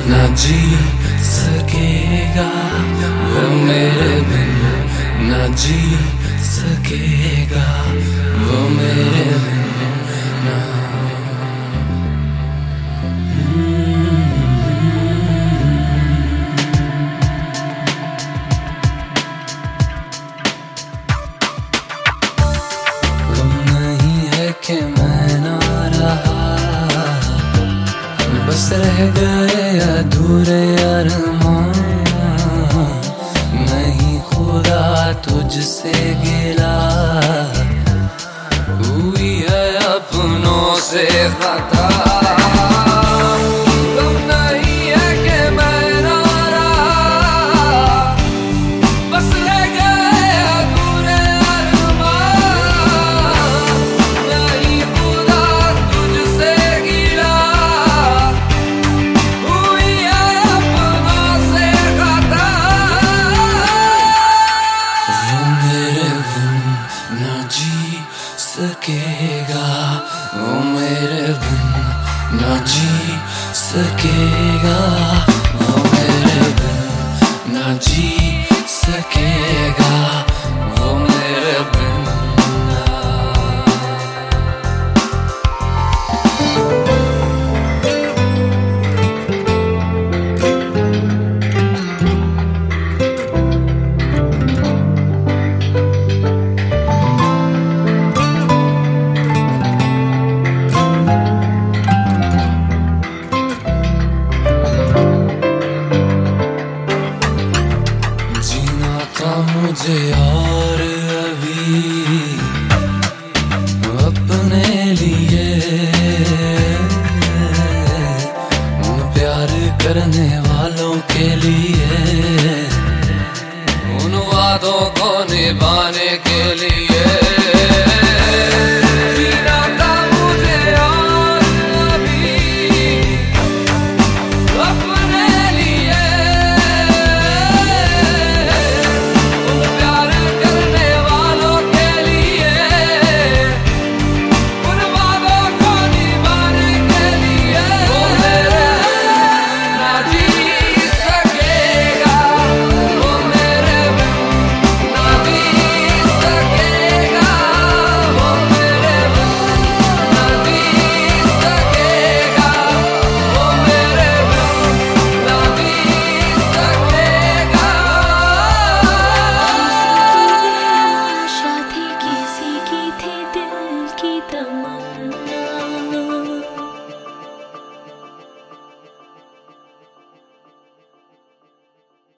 ना जी सकेगा वो मेरे बिन, ना जी सकेगा वो मेरे बिन ना। गम नहीं है कि मैं ना रहा, बस रह गए अधूरे अरमान। नहीं खुदा तुझसे गिला, हुई है अपनों से खता। गम नहीं है कि मैं ना रहा, बस रह गए अधूरे अरमान। नहीं खुदा तुझसे गिला, हुई है अपनों से खता। वो मेरे बिन ना जी सकेगा, वो मेरे बिन ना जी सकेगा, वो मेरे बिन ना जी सकेगा, वो मेरे बिन ना। जीना था मुझे और अभी अपने लिए, उन प्यार करने वालों के लिए, उन वादों को निभाने